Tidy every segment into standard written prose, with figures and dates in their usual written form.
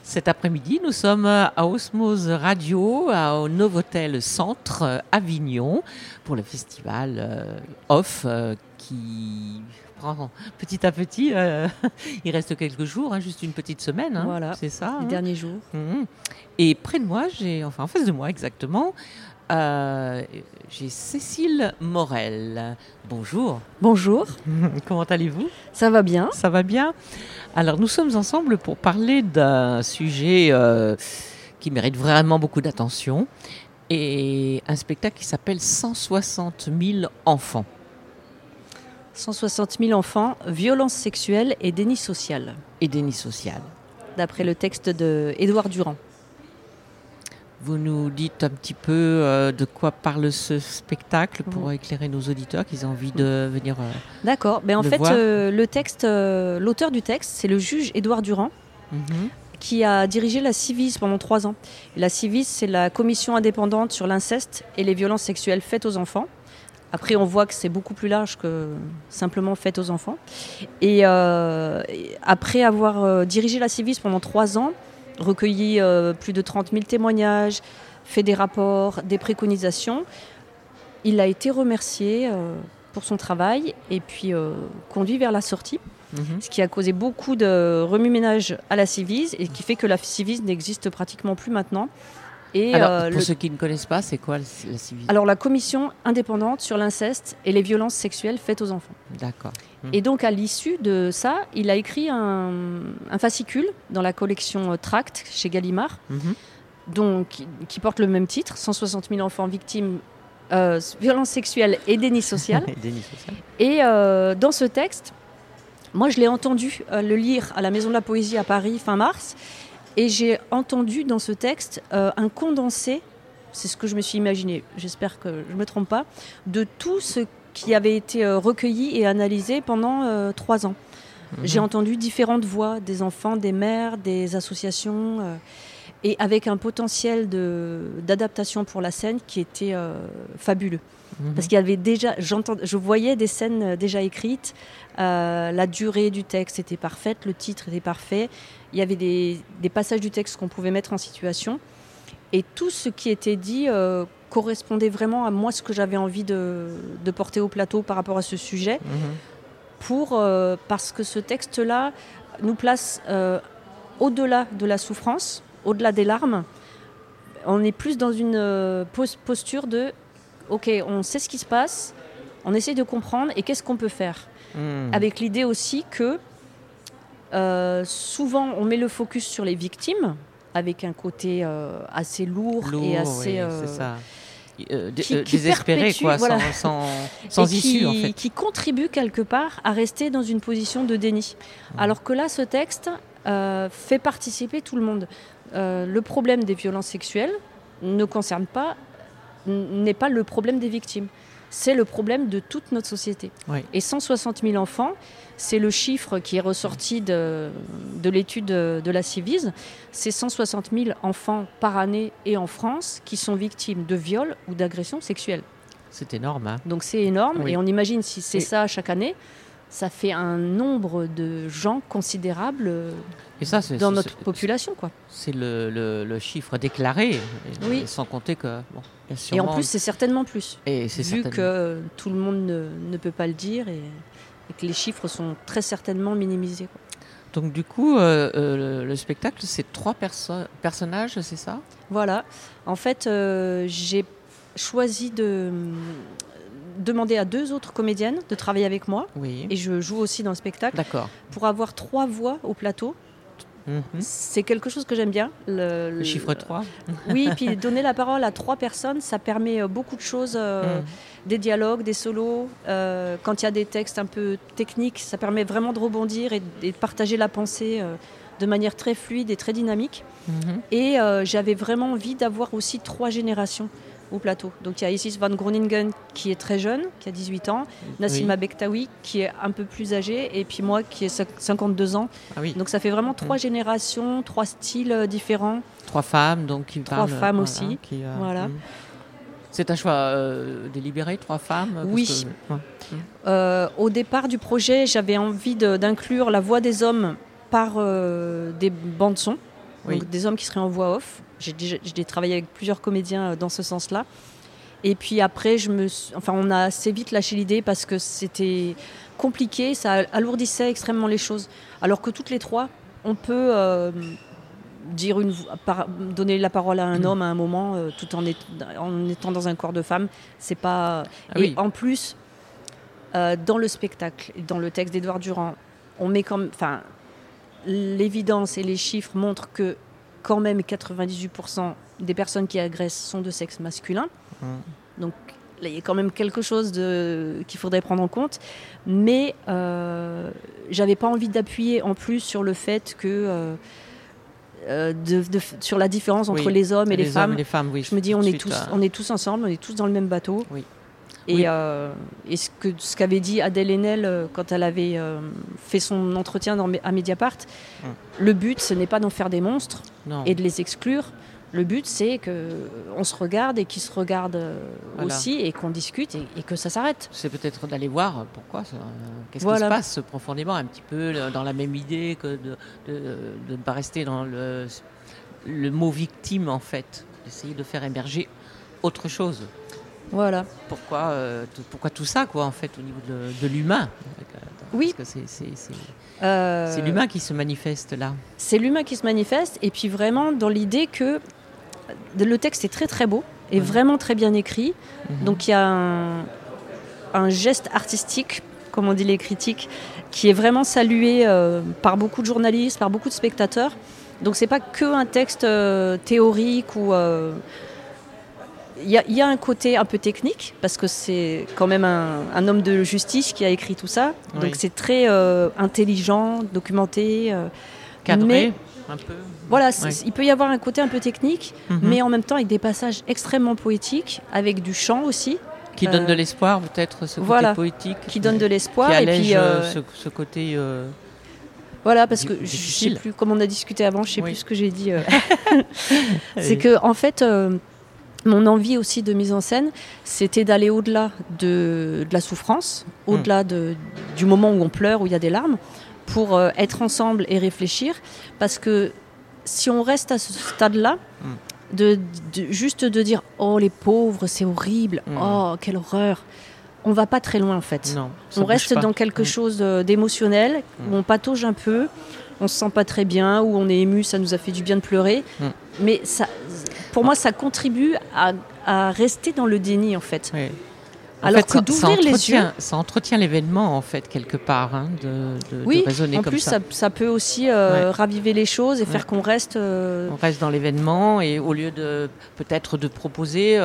Cet après-midi, nous sommes à Osmose Radio, au Novotel Centre Avignon, pour le festival OFF qui prend petit à petit. Il reste quelques jours, juste une petite semaine, Voilà, c'est ça. les derniers jours. Et près de moi, en face de moi exactement, j'ai Cécile Morel. Bonjour. Bonjour. Comment allez-vous ? Ça va bien. Ça va bien. Alors, nous sommes ensemble pour parler d'un sujet qui mérite vraiment beaucoup d'attention et un spectacle qui s'appelle 160 000 enfants. 160 000 enfants, violences sexuelles et déni social. Et déni social. D'après le texte d'Édouard Durand. Vous nous dites un petit peu de quoi parle ce spectacle pour éclairer nos auditeurs qui ont envie de venir. D'accord. En fait, l'auteur du texte, c'est le juge Édouard Durand, qui a dirigé la Civis pendant 3 ans. Et la Civis, c'est la commission indépendante sur l'inceste et les violences sexuelles faites aux enfants. Après, on voit que c'est beaucoup plus large que simplement faites aux enfants. Et après avoir dirigé la Civis pendant 3 ans, recueilli plus de 30 000 témoignages, fait des rapports, des préconisations. Il a été remercié pour son travail et puis conduit vers la sortie, ce qui a causé beaucoup de remue-ménage à la Civis et qui fait que la Civis n'existe pratiquement plus maintenant. Et alors, pour ceux qui ne connaissent pas, c'est quoi la Civis ? Alors, la commission indépendante sur l'inceste et les violences sexuelles faites aux enfants. D'accord. Et donc, à l'issue de ça, il a écrit un fascicule dans la collection Tract chez Gallimard, qui porte le même titre, 160 000 enfants victimes violences sexuelles et déni social. Et dans ce texte, moi, je l'ai entendu le lire à la Maison de la Poésie à Paris fin mars, et j'ai entendu dans ce texte un condensé, c'est ce que je me suis imaginé, j'espère que je ne me trompe pas, de tout ce qui avait été recueilli et analysé pendant 3 ans. J'ai entendu différentes voix, des enfants, des mères, des associations, et avec un potentiel d'adaptation pour la scène qui était fabuleux. Parce qu'il y avait déjà, je voyais des scènes déjà écrites, la durée du texte était parfaite, le titre était parfait, il y avait des passages du texte qu'on pouvait mettre en situation, et tout ce qui était dit correspondait vraiment à moi, ce que j'avais envie de porter au plateau par rapport à ce sujet, parce que ce texte-là nous place au-delà de la souffrance, au-delà des larmes. On est plus dans une posture de ok, on sait ce qui se passe, on essaie de comprendre et qu'est-ce qu'on peut faire. Avec l'idée aussi que souvent on met le focus sur les victimes, avec un côté assez lourd et assez... c'est ça. Qui désespéré, quoi, voilà. sans issue, en fait. Qui contribue quelque part à rester dans une position de déni. Alors que là, ce texte fait participer tout le monde. Le problème des violences sexuelles n'est pas le problème des victimes. C'est le problème de toute notre société. Oui. Et 160 000 enfants, c'est le chiffre qui est ressorti de l'étude de la Civis. C'est 160 000 enfants par année et en France qui sont victimes de viols ou d'agressions sexuelles. C'est énorme. Donc c'est énorme, et on imagine si c'est ça chaque année, ça fait un nombre de gens considérable dans notre population, quoi. C'est le chiffre déclaré, sans compter que... Bon, et en plus, c'est certainement plus, vu que tout le monde ne peut pas le dire et que les chiffres sont très certainement minimisés, quoi. Donc du coup, le spectacle, c'est 3 personnages, c'est ça ? Voilà. En fait, j'ai choisi de demander à 2 autres comédiennes de travailler avec moi. Et je joue aussi dans le spectacle. D'accord. Pour avoir 3 voix au plateau. C'est quelque chose que j'aime bien. Le chiffre 3. Oui, et puis donner la parole à 3 personnes, ça permet beaucoup de choses, des dialogues, des solos. Quand il y a des textes un peu techniques, ça permet vraiment de rebondir et de partager la pensée de manière très fluide et très dynamique. Et j'avais vraiment envie d'avoir aussi 3 générations au plateau. Donc il y a Isis van Groningen qui est très jeune, qui a 18 ans, Nassima Bektaoui qui est un peu plus âgée, et puis moi qui ai 52 ans. Donc ça fait vraiment 3 générations, 3 styles différents. 3 femmes donc qui 3 femmes aussi. Voilà. C'est un choix délibéré, 3 femmes ? Oui. Au départ du projet, j'avais envie d'inclure la voix des hommes par des bandes-sons. donc des hommes qui seraient en voix off. J'ai travaillé avec plusieurs comédiens dans ce sens-là. Et puis après, on a assez vite lâché l'idée parce que c'était compliqué, ça alourdissait extrêmement les choses. Alors que toutes les trois, on peut donner la parole à un homme à un moment, tout en étant dans un corps de femme. C'est pas. En plus, dans le spectacle, dans le texte d'Édouard Durand, on met l'évidence et les chiffres montrent que quand même 98% des personnes qui agressent sont de sexe masculin. Donc là, il y a quand même quelque chose qu'il faudrait prendre en compte. Mais j'avais pas envie d'appuyer en plus sur le fait que sur la différence entre les hommes et les femmes. Je me dis, on est tous ensemble, on est tous dans le même bateau. Et ce qu'avait dit Adèle Haenel quand elle avait fait son entretien à Mediapart, le but, ce n'est pas d'en faire des monstres et de les exclure. Le but, c'est qu'on se regarde et qu'ils se regardent aussi et qu'on discute et que ça s'arrête. C'est peut-être d'aller voir pourquoi, qu'est-ce qui se passe profondément, un petit peu dans la même idée que de ne pas rester dans le mot victime, en fait. D'essayer de faire émerger autre chose. Voilà. Pourquoi tout ça, quoi, en fait, au niveau de l'humain? Oui. Parce que c'est l'humain qui se manifeste là. C'est l'humain qui se manifeste, et puis vraiment dans l'idée que le texte est très très beau et vraiment très bien écrit. Donc il y a un geste artistique, comme on dit les critiques, qui est vraiment salué par beaucoup de journalistes, par beaucoup de spectateurs. Donc c'est pas que un texte théorique ou il y a un côté un peu technique, parce que c'est quand même un homme de justice qui a écrit tout ça. Donc c'est très intelligent, documenté. Cadré, un peu. Voilà, il peut y avoir un côté un peu technique, mais en même temps avec des passages extrêmement poétiques, avec du chant aussi. Qui donne de l'espoir, peut-être, ce côté poétique. Qui donne de l'espoir. Qui allège ce côté... Voilà, parce que je ne sais plus, comme on a discuté avant, je ne sais plus ce que j'ai dit. C'est que, en fait... mon envie aussi de mise en scène, c'était d'aller au-delà de la souffrance, au-delà du moment où on pleure, où il y a des larmes, pour être ensemble et réfléchir. Parce que si on reste à ce stade-là, juste de dire « Oh, les pauvres, c'est horrible, oh, quelle horreur !» On ne va pas très loin, en fait. Non, on reste dans quelque chose d'émotionnel, où on patauge un peu, on ne se sent pas très bien, où on est ému, ça nous a fait du bien de pleurer. Mais ça... Pour moi, ça contribue à rester dans le déni, en fait. Oui. Alors que d'ouvrir les yeux... Ça entretient l'événement, en fait, quelque part, de raisonner comme ça. Oui, en plus, ça peut aussi raviver les choses et faire qu'on reste... On reste dans l'événement, et au lieu peut-être de proposer,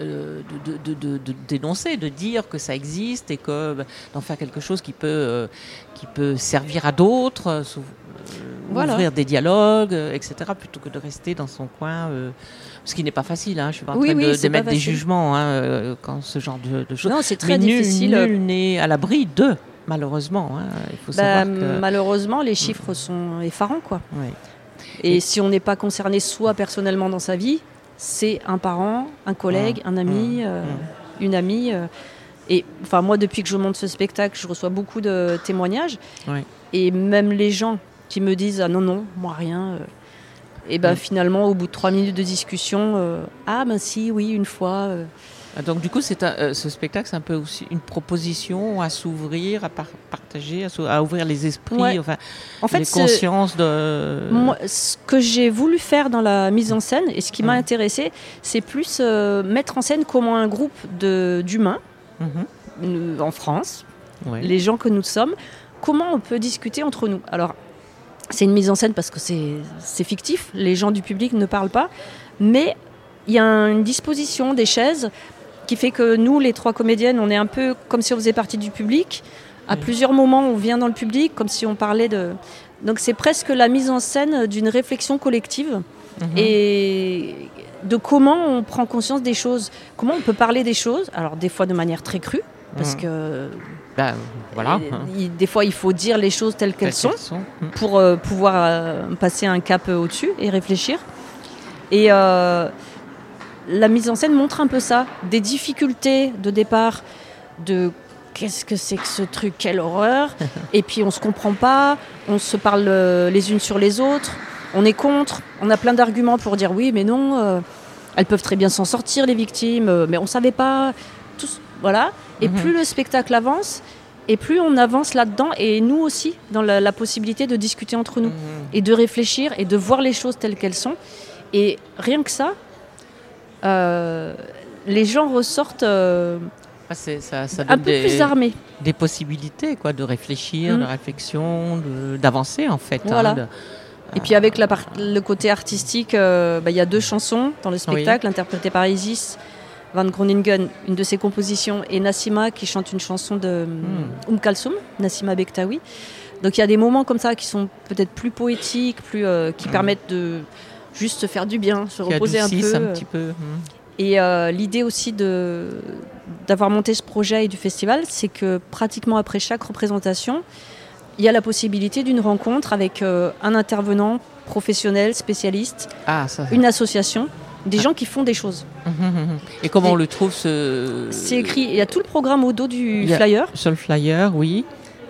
de dénoncer, de dire que ça existe, et d'en faire quelque chose qui peut servir à d'autres, ouvrir des dialogues, etc., plutôt que de rester dans son coin... ce qui n'est pas facile, je ne suis pas en train d'émettre des jugements quand ce genre de choses. Non, c'est très difficile. Nul n'est à l'abri malheureusement. Il faut savoir que... Malheureusement, les chiffres sont effarants, quoi. Ouais. Et si on n'est pas concerné soi personnellement dans sa vie, c'est un parent, un collègue, un ami, une amie. Et enfin, moi, depuis que je monte ce spectacle, je reçois beaucoup de témoignages. Ouais. Et même les gens qui me disent « Ah non, moi rien ». Et finalement, au bout de 3 minutes de discussion, si, oui, une fois. Donc du coup, ce spectacle, c'est un peu aussi une proposition à s'ouvrir, à partager, à ouvrir les esprits, en fait, les consciences de... Moi, ce que j'ai voulu faire dans la mise en scène, et ce qui m'a intéressé, c'est plus mettre en scène comment un groupe d'humains, en France, les gens que nous sommes, comment on peut discuter entre nous. Alors, c'est une mise en scène parce que c'est fictif, les gens du public ne parlent pas, mais il y a une disposition des chaises qui fait que nous, les 3 comédiennes, on est un peu comme si on faisait partie du public. À plusieurs moments, on vient dans le public comme si on parlait de... Donc c'est presque la mise en scène d'une réflexion collective et de comment on prend conscience des choses, comment on peut parler des choses, alors des fois de manière très crue, parce que... des fois, il faut dire les choses telles qu'elles sont pour pouvoir passer un cap au-dessus et réfléchir. Et la mise en scène montre un peu ça, des difficultés de départ, de qu'est-ce que c'est que ce truc, quelle horreur. Et puis on se comprend pas, on se parle les unes sur les autres, on est contre, on a plein d'arguments pour dire oui, mais non, elles peuvent très bien s'en sortir, les victimes, mais on ne savait pas. Voilà. Et plus le spectacle avance, et plus on avance là-dedans, et nous aussi, dans la possibilité de discuter entre nous, et de réfléchir, et de voir les choses telles qu'elles sont. Et rien que ça, les gens ressortent ça un donne peu plus armés. Des possibilités, quoi, de réfléchir, de réflexion, d'avancer, en fait. Voilà. Et puis avec le côté artistique, il y a 2 chansons dans le spectacle, interprétées par Isis Van Groningen, une de ses compositions, et Nassima qui chante une chanson de Kalsoum, Nassima Bektaoui. Donc il y a des moments comme ça qui sont peut-être plus poétiques, qui permettent de juste se faire du bien, se reposer un peu. Un petit peu. Et l'idée aussi d'avoir monté ce projet et du festival, c'est que pratiquement après chaque représentation, il y a la possibilité d'une rencontre avec un intervenant professionnel, spécialiste, une association, des gens qui font des choses. Et comment on le trouve C'est écrit, il y a tout le programme au dos du flyer. Sur le flyer, oui.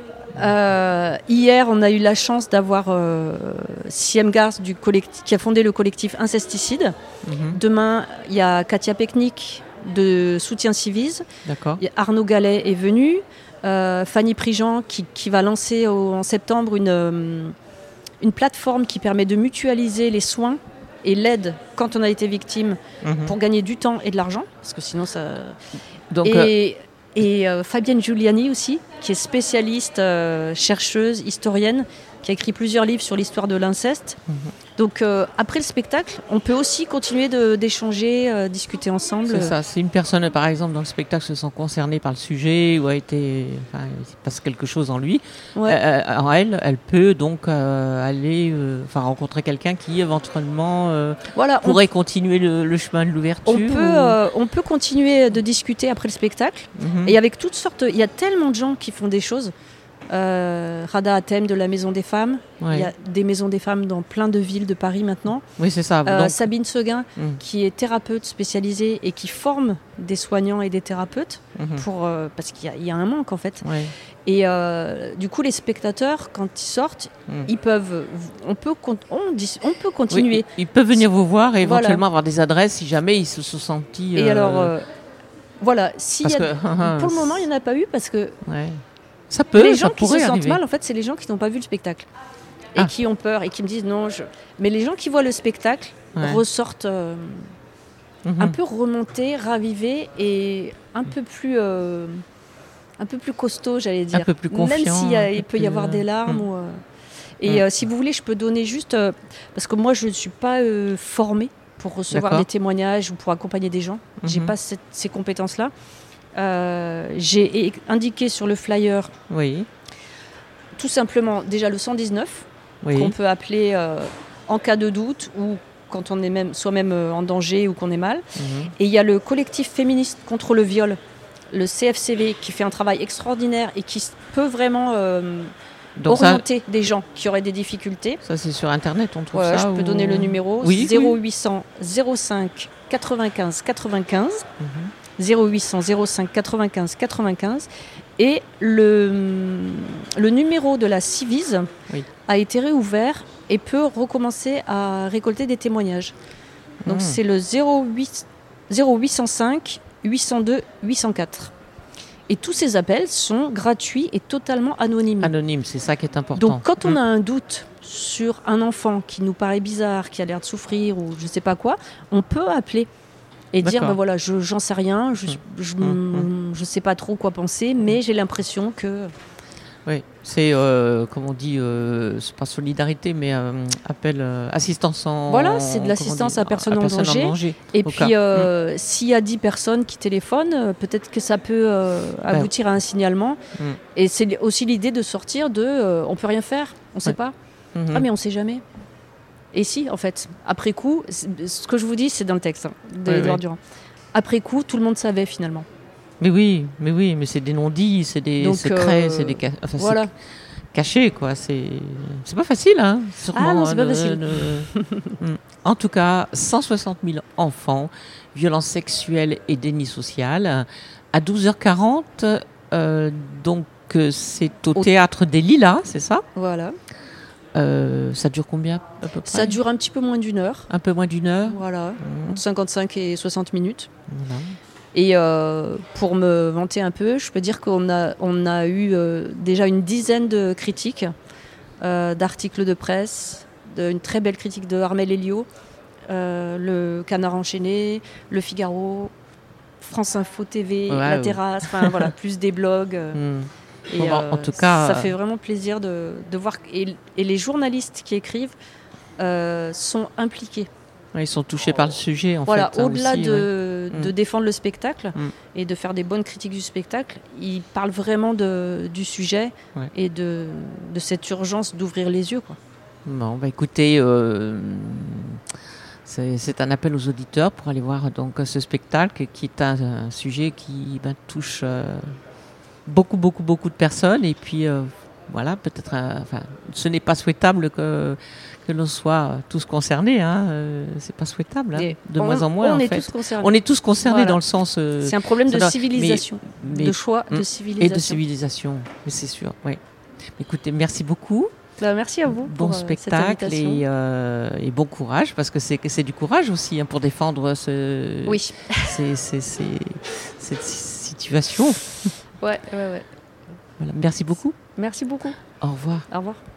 Hier, on a eu la chance d'avoir Siem Gars qui a fondé le collectif Incesticide. Demain, il y a Katia Peknik de Soutien Civis. D'accord. Arnaud Gallet est venu. Fanny Prigent qui va lancer en septembre une plateforme qui permet de mutualiser les soins et l'aide quand on a été victime pour gagner du temps et de l'argent, parce que sinon ça... Donc, et Fabienne Giuliani aussi, qui est spécialiste, chercheuse, historienne, qui a écrit plusieurs livres sur l'histoire de l'inceste. Donc après le spectacle, on peut aussi continuer d'échanger, discuter ensemble. C'est ça, si une personne par exemple dans le spectacle se sent concernée par le sujet ou il se passe quelque chose en lui, elle peut donc aller rencontrer quelqu'un qui éventuellement pourrait continuer le chemin de l'ouverture. On peut continuer de discuter après le spectacle, et avec toutes sortes, il y a tellement de gens qui font des choses. Rada Hatem de la Maison des Femmes. Il y a des maisons des femmes dans plein de villes de Paris maintenant. Oui, c'est ça. Sabine Seguin, qui est thérapeute spécialisée et qui forme des soignants et des thérapeutes parce qu'il y a un manque en fait. Et du coup, les spectateurs, quand ils sortent, on peut continuer. Oui, ils peuvent venir vous voir et éventuellement avoir des adresses si jamais ils se sont sentis. Et alors, pour le moment, il n'y en a pas eu parce que. Ça peut, les gens ça qui se sentent arriver. mal, en fait, c'est les gens qui n'ont pas vu le spectacle et qui ont peur et qui me disent non. Mais les gens qui voient le spectacle ressortent un peu remontés, ravivés et un peu plus costauds, j'allais dire. Un peu plus confiants. Même s'il peut y avoir des larmes. Si vous voulez, je peux donner juste... parce que moi, je ne suis pas formée pour recevoir des témoignages ou pour accompagner des gens. Je n'ai pas ces compétences-là. J'ai indiqué sur le flyer tout simplement déjà le 119 qu'on peut appeler en cas de doute ou quand on est soi-même en danger ou qu'on est mal. Et il y a le collectif féministe contre le viol, le CFCV, qui fait un travail extraordinaire et qui peut vraiment orienter des gens qui auraient des difficultés. Ça, c'est sur Internet, on trouve ça. Je peux donner le numéro 0800 05 95 95. 0800 05 95 95 et le numéro de la Civise a été réouvert et peut recommencer à récolter des témoignages. Donc c'est le 0805 802 804. Et tous ces appels sont gratuits et totalement anonymes. Anonyme, c'est ça qui est important. Donc quand on a un doute sur un enfant qui nous paraît bizarre, qui a l'air de souffrir ou je ne sais pas quoi, on peut appeler. Et dire, j'en sais rien, je sais pas trop quoi penser, mais j'ai l'impression que... Oui, c'est, comme on dit, c'est pas solidarité, mais assistance en... Voilà, c'est de l'assistance à personne en danger. Et puis, s'il y a 10 personnes qui téléphonent, peut-être que ça peut aboutir à un signalement. Et c'est aussi l'idée de sortir on peut rien faire, on sait pas. Mais on sait jamais. Et si, en fait, après coup, ce que je vous dis, c'est dans le texte d'Édouard Durand. Après coup, tout le monde savait finalement. Mais c'est des non-dits, c'est des secrets, c'est des cachés, quoi. C'est pas facile, hein. Sûrement, non, c'est pas facile. En tout cas, 160 000 enfants, violences sexuelles et déni social. À 12h40, donc c'est au Théâtre des Lilas, c'est ça ? Voilà. Ça dure combien à peu près? Ça dure un petit peu moins d'1 heure. Un peu moins d'1 heure. Voilà, entre 55 et 60 minutes. Voilà. Et pour me vanter un peu, je peux dire qu'on a eu déjà une dizaine de critiques, d'articles de presse, une très belle critique de Armel Elio, le Canard enchaîné, le Figaro, France Info TV, La Terrasse, enfin voilà, plus des blogs. Et en tout cas, ça fait vraiment plaisir de voir. Et les journalistes qui écrivent sont impliqués. Ils sont touchés par le sujet, en voilà, fait. Au-delà aussi, de défendre le spectacle et de faire des bonnes critiques du spectacle, ils parlent vraiment du sujet et de cette urgence d'ouvrir les yeux, quoi. Bon, écoutez, c'est un appel aux auditeurs pour aller voir donc ce spectacle qui est un sujet qui touche beaucoup de personnes. Et puis, voilà, peut-être... ce n'est pas souhaitable que l'on soit tous concernés. C'est pas souhaitable, de moins en moins. On est tous concernés. On est tous concernés dans le sens... c'est un problème de civilisation, de choix de civilisation. Et de civilisation, mais c'est sûr, oui. Écoutez, merci beaucoup. Merci à vous. Bon spectacle et bon courage, parce que c'est du courage aussi pour défendre cette situation. Ouais. Voilà. Merci beaucoup. Merci beaucoup. Au revoir. Au revoir.